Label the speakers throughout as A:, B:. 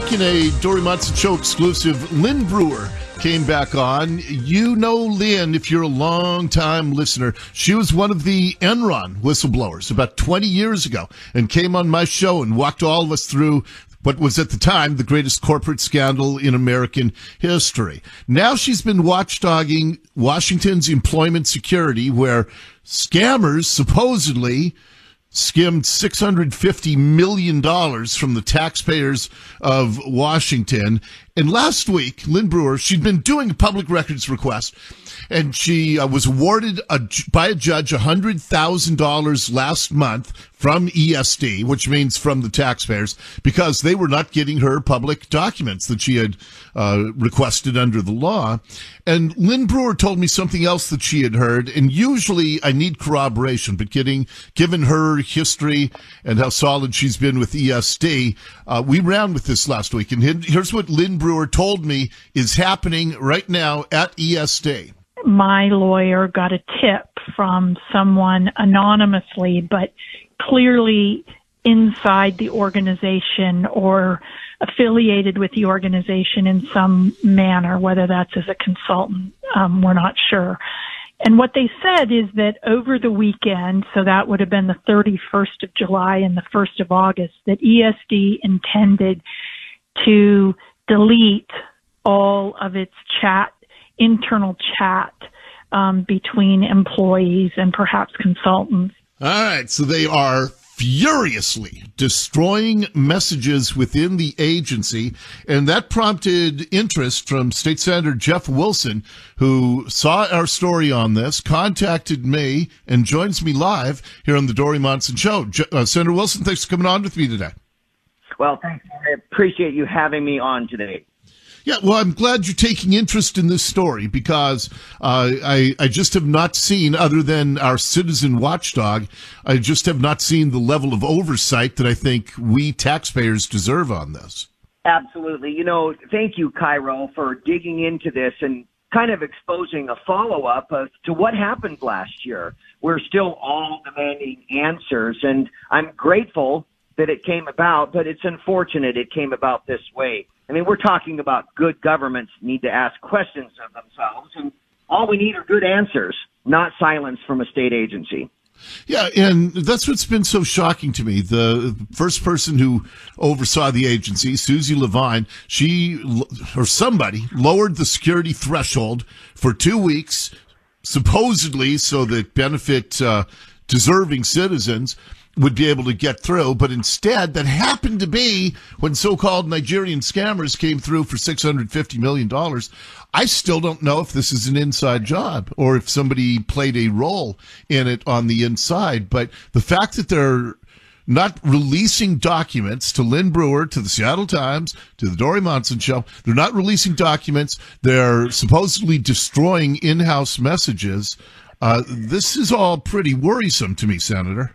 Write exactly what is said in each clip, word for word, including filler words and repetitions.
A: week in a Dori Monson Show exclusive, Lynn Brewer came back on. You know Lynn, if you're a long-time listener. She was one of the Enron whistleblowers about twenty years ago and came on my show and walked all of us through what was at the time the greatest corporate scandal in American history. Now she's been watchdogging Washington's employment security, where scammers supposedly skimmed six hundred fifty million dollars from the taxpayers of Washington. And last week, Lynn Brewer, she'd been doing a public records request, and she uh, was awarded a, by a judge one hundred thousand dollars last month from E S D, which means from the taxpayers, because they were not getting her public documents that she had uh, requested under the law. And Lynn Brewer told me something else that she had heard, and usually I need corroboration, but getting, given her history and how solid she's been with E S D, uh, we ran with this last week. And here's what Lynn Brewer told me is happening right now at E S D.
B: My lawyer got a tip from someone anonymously, but clearly inside the organization or affiliated with the organization in some manner, whether that's as a consultant, um, we're not sure. And what they said is that over the weekend, so that would have been the thirty-first of July and the first of August, that E S D intended to delete all of its chat, internal chat um, between employees and perhaps consultants.
A: All right, so they are furiously destroying messages within the agency, and that prompted interest from State Senator Jeff Wilson, who saw our story on this, contacted me, and joins me live here on the Dori Monson Show. Je- uh, Senator Wilson, thanks for coming on with me today.
C: Well, thanks. I appreciate you having me on today.
A: Yeah, well, I'm glad you're taking interest in this story, because uh, I, I just have not seen, other than our citizen watchdog, I just have not seen the level of oversight that I think we taxpayers deserve on this.
C: Absolutely. You know, thank you, Cairo, for digging into this and kind of exposing a follow-up of, to what happened last year. We're still all demanding answers, and I'm grateful that it came about, but it's unfortunate it came about this way. I mean, we're talking about good governments need to ask questions of themselves, and all we need are good answers, not silence from a state agency.
A: Yeah, and that's what's been so shocking to me. The first person who oversaw the agency, Susie Levine, she, or somebody, lowered the security threshold for two weeks, supposedly so that benefit uh, deserving citizens would be able to get through, but instead that happened to be when so-called Nigerian scammers came through for six hundred fifty million dollars. I still don't know if this is an inside job or if somebody played a role in it on the inside, but the fact that they're not releasing documents to Lynn Brewer, to the Seattle Times, to the Dori Monson Show, they're not releasing documents, they're supposedly destroying in-house messages. Uh, this is all pretty worrisome to me, Senator.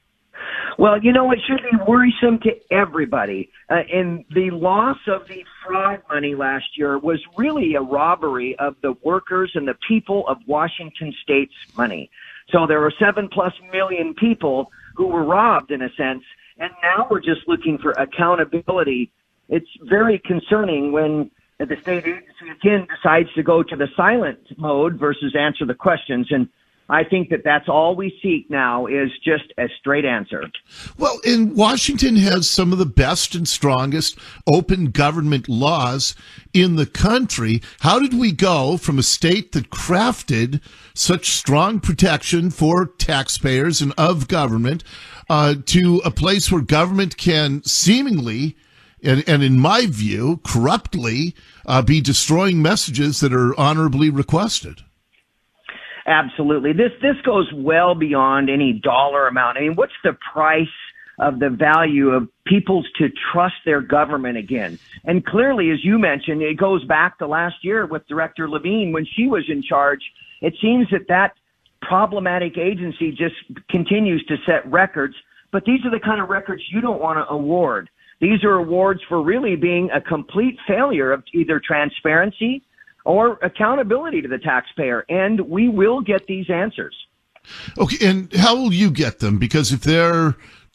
C: Well, you know, it should be worrisome to everybody. Uh, and the loss of the fraud money last year was really a robbery of the workers and the people of Washington State's money. So there were seven plus million people who were robbed in a sense. And now we're just looking for accountability. It's very concerning when the state agency again decides to go to the silent mode versus answer the questions. And I think that that's all we seek now is just a straight answer.
A: Well, and Washington has some of the best and strongest open government laws in the country. How did we go from a state that crafted such strong protection for taxpayers and of government uh, to a place where government can seemingly, and, and in my view, corruptly uh, be destroying messages that are honorably requested?
C: Absolutely. This this goes well beyond any dollar amount. I mean, what's the price of the value of people's to trust their government again? And clearly, as you mentioned, it goes back to last year with Director Levine when she was in charge. It seems that that problematic agency just continues to set records. But these are the kind of records you don't want to award. These are awards for really being a complete failure of either transparency or accountability to the taxpayer, and we will get these answers.
A: Okay, and how will you get them? Because if they're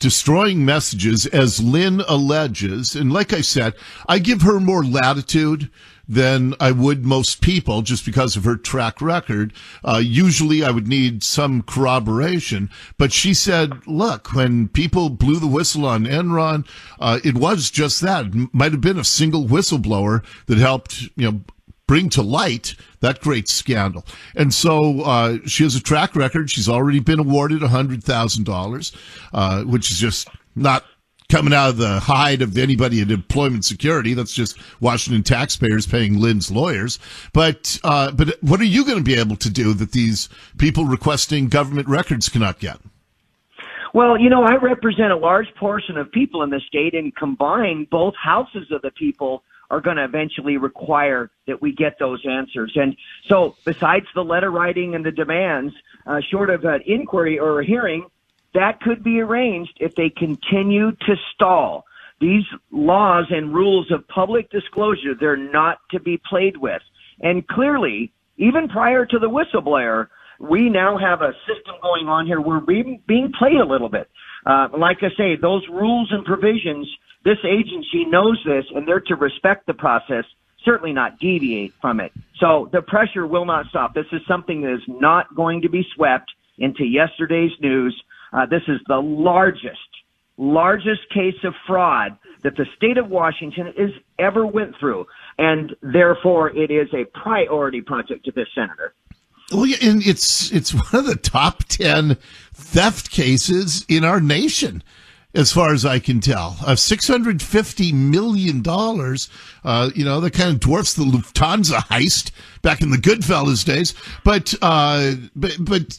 A: destroying messages, as Lynn alleges. And like I said, I give her more latitude than I would most people just because of her track record. Uh, usually I would need some corroboration. But she said, look, when people blew the whistle on Enron, uh, it was just that. It might have been a single whistleblower that helped, you know, bring to light that great scandal. And so uh, she has a track record. She's already been awarded one hundred thousand dollars, uh, which is just not coming out of the hide of anybody in employment security. That's just Washington taxpayers paying Lynn's lawyers. But uh, but what are you going to be able to do that these people requesting government records cannot get?
C: Well, you know, I represent a large portion of people in the state, and combined, both houses of the people are going to eventually require that we get those answers. And so besides the letter writing and the demands, uh, short of an inquiry or a hearing, that could be arranged if they continue to stall. These laws and rules of public disclosure, they're not to be played with. And clearly, even prior to the whistleblower, we now have a system going on here where we're being played a little bit. Uh, like I say, those rules and provisions, this agency knows this, and they're to respect the process, certainly not deviate from it. So the pressure will not stop. This is something that is not going to be swept into yesterday's news. Uh, this is the largest, largest case of fraud that the state of Washington has ever went through, and therefore it is a priority project to this senator.
A: Well, yeah, and it's it's one of the top ten theft cases in our nation, as far as I can tell. Uh, six hundred fifty million dollars, uh, you know, that kind of dwarfs the Lufthansa heist back in the Goodfellas days. But, uh, but, but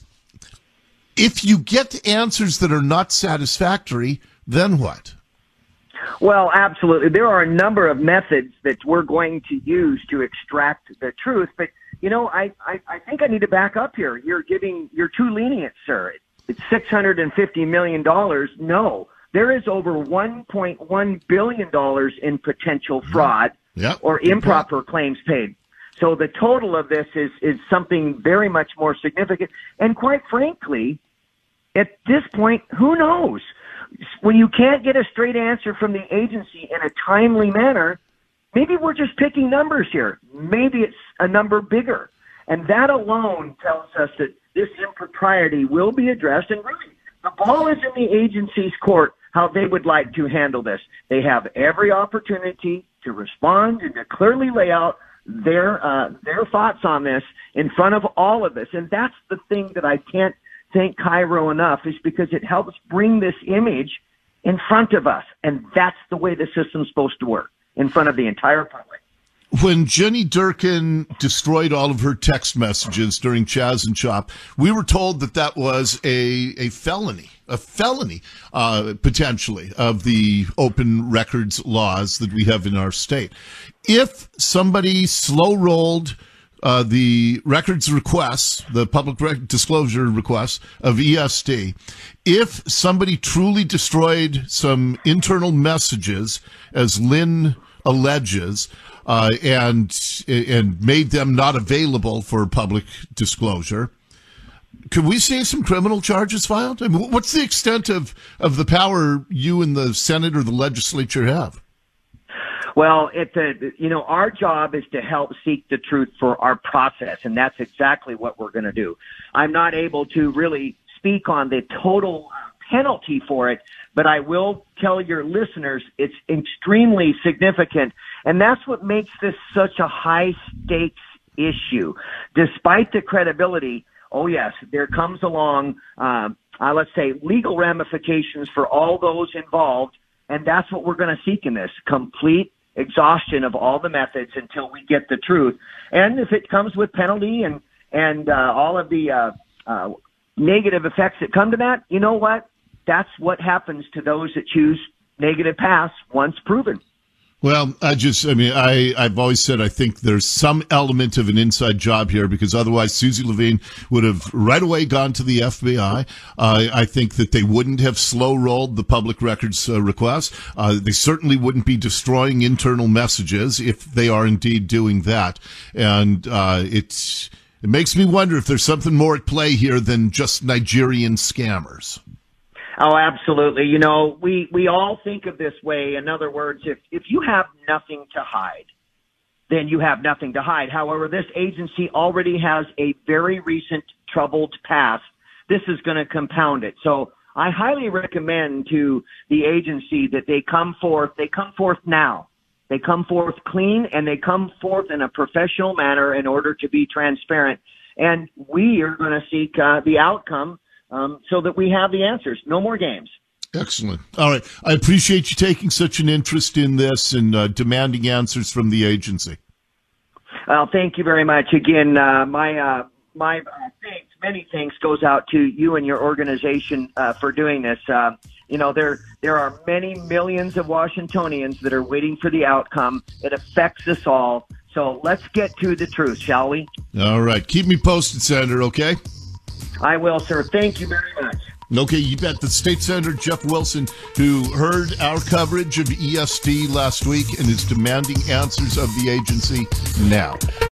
A: if you get answers that are not satisfactory, then what?
C: Well, absolutely. There are a number of methods that we're going to use to extract the truth. But, you know, I, I, I think I need to back up here. You're giving, you're too lenient, sir. It's six hundred fifty million dollars. No, there is over one point one billion dollars in potential fraud
A: yep.
C: or improper claims paid. So the total of this is, is something very much more significant. And quite frankly, at this point, who knows? When you can't get a straight answer from the agency in a timely manner, maybe we're just picking numbers here. Maybe it's a number bigger. And that alone tells us that this impropriety will be addressed. And really, the ball is in the agency's court how they would like to handle this. They have every opportunity to respond and to clearly lay out their uh, their thoughts on this in front of all of us. And that's the thing that I can't thank Cairo enough, is because it helps bring this image in front of us. And that's the way the system's supposed to work, in front of the entire public.
A: When Jenny Durkin destroyed all of her text messages during Chaz and Chop, we were told that that was a, a felony, a felony, uh, potentially, of the open records laws that we have in our state. If somebody slow-rolled uh, the records requests, the public rec- disclosure requests of E S D, if somebody truly destroyed some internal messages, as Lynn alleges, Uh, and and made them not available for public disclosure, could we see some criminal charges filed? I mean, what's the extent of, of the power you and the Senate or the legislature have?
C: Well, it's a, you know, our job is to help seek the truth for our process, and that's exactly what we're going to do. I'm not able to really speak on the total penalty for it, but I will tell your listeners it's extremely significant. And that's what makes this such a high-stakes issue. Despite the credibility, oh, yes, there comes along, uh, uh, let's say, legal ramifications for all those involved, and that's what we're going to seek in this, complete exhaustion of all the methods until we get the truth. And if it comes with penalty and, and uh, all of the uh, uh, negative effects that come to that, you know what? That's what happens to those that choose negative paths once proven.
A: Well, I just, I mean, I, I've always said I think there's some element of an inside job here, because otherwise Susie Levine would have right away gone to the F B I. Uh, I think that they wouldn't have slow-rolled the public records uh, request. Uh, they certainly wouldn't be destroying internal messages if they are indeed doing that. And uh, it's, it makes me wonder if there's something more at play here than just Nigerian scammers.
C: Oh, absolutely. You know, we, we all think of this way. In other words, if, if you have nothing to hide, then you have nothing to hide. However, this agency already has a very recent troubled past. This is going to compound it. So I highly recommend to the agency that they come forth. They come forth now. They come forth clean, and they come forth in a professional manner in order to be transparent. And we are going to seek uh, the outcome um, so that we have the answers. No more games.
A: Excellent. All right. I appreciate you taking such an interest in this and uh, demanding answers from the agency.
C: Well, thank you very much. Again, uh, my uh, my uh, thanks, many thanks goes out to you and your organization uh, for doing this. Uh, you know, there there are many millions of Washingtonians that are waiting for the outcome. It affects us all. So let's get to the truth, shall we?
A: All right. Keep me posted, Senator, okay?
C: I will, sir. Thank you very much.
A: Okay, you bet. The State Senator Jeff Wilson, who heard our coverage of E S D last week and is demanding answers of the agency now.